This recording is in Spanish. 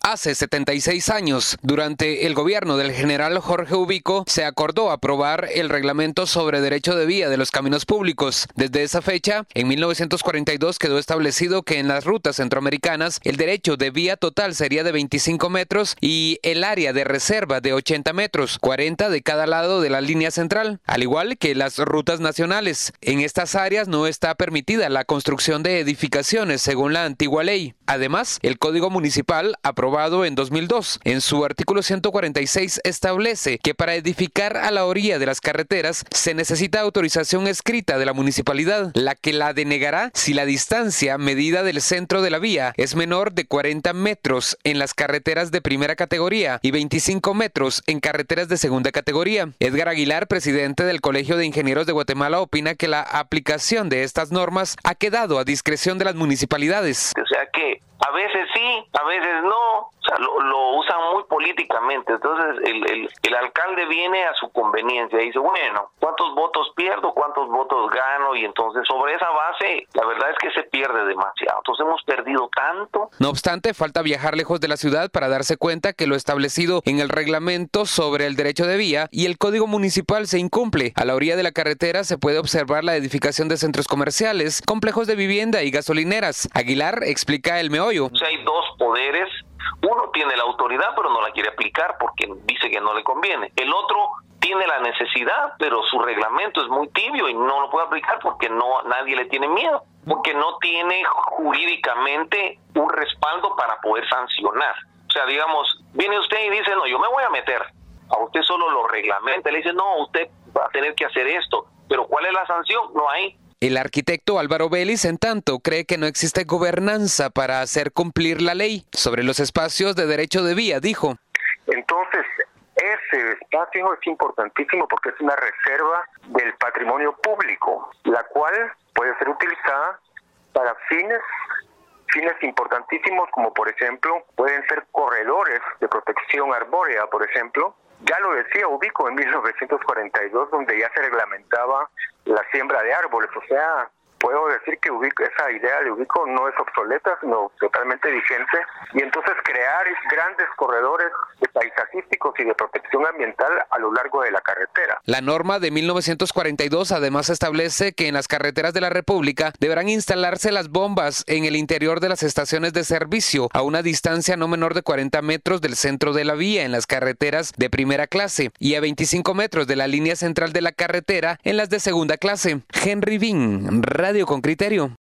hace 76 años. Durante el gobierno del general Jorge Ubico se acordó aprobar el reglamento sobre derecho de vía de los caminos públicos. Desde esa fecha, en 1942 quedó establecido que en las rutas centroamericanas el derecho de vía total sería de 25 metros y el área de reserva de 80 metros, 40 de cada lado de la línea central, al igual que las rutas nacionales. En estas áreas no está permitida la construcción de edificaciones según la antigua ley. Además, el Código Municipal, aprobado en 2002, en su artículo 146 establece que para edificar a la orilla de las carreteras se necesita autorización escrita de la municipalidad, la que la denegará si la distancia medida del centro de la vía es menor de 40 metros en las carreteras de primera categoría y 25 metros en carreteras de segunda categoría. Edgar Aguilar, presidente del Colegio de Ingenieros de Guatemala, opina que la aplicación de estas normas ha quedado a discreción de las municipalidades. O sea que a veces sí, a veces no, o sea, lo usan muy políticamente. Entonces el alcalde viene a su conveniencia y dice, bueno, ¿cuántos votos pierdo? ¿Cuántos votos gano? Y entonces sobre esa base, la verdad es que se pierde demasiado. Entonces hemos perdido tanto. No obstante, falta viajar lejos de la ciudad para darse cuenta que lo establecido en el reglamento sobre el derecho de vía y el Código Municipal se incumple. A la orilla de la carretera se puede observar la edificación de centros comerciales, complejos de vivienda y gasolineras. Aguilar explica el meollo. O sea, hay dos poderes. Uno tiene la autoridad, pero no la quiere aplicar porque dice que no le conviene. El otro tiene la necesidad, pero su reglamento es muy tibio y no lo puede aplicar porque nadie le tiene miedo, porque no tiene jurídicamente un respaldo para poder sancionar. O sea, digamos, viene usted y dice, no, yo me voy a meter. A usted solo lo reglamenta, le dice, no, usted va a tener que hacer esto. Pero ¿cuál es la sanción? No hay. El arquitecto Álvaro Vélez, en tanto, cree que no existe gobernanza para hacer cumplir la ley sobre los espacios de derecho de vía, dijo. Entonces, ese espacio es importantísimo porque es una reserva del patrimonio público, la cual puede ser utilizada para fines importantísimos, como por ejemplo, pueden ser corredores de protección arbórea, por ejemplo. Ya lo decía Ubico en 1942, donde ya se reglamentaba la siembra de árboles. O sea, puedo decir que esa idea de Ubico no es obsoleta, sino totalmente vigente. Y entonces crear grandes corredores paisajísticos y de protección ambiental a lo largo de la carretera. La norma de 1942 además establece que en las carreteras de la República deberán instalarse las bombas en el interior de las estaciones de servicio a una distancia no menor de 40 metros del centro de la vía en las carreteras de primera clase y a 25 metros de la línea central de la carretera en las de segunda clase. Henry Bean, Radio con Criterio.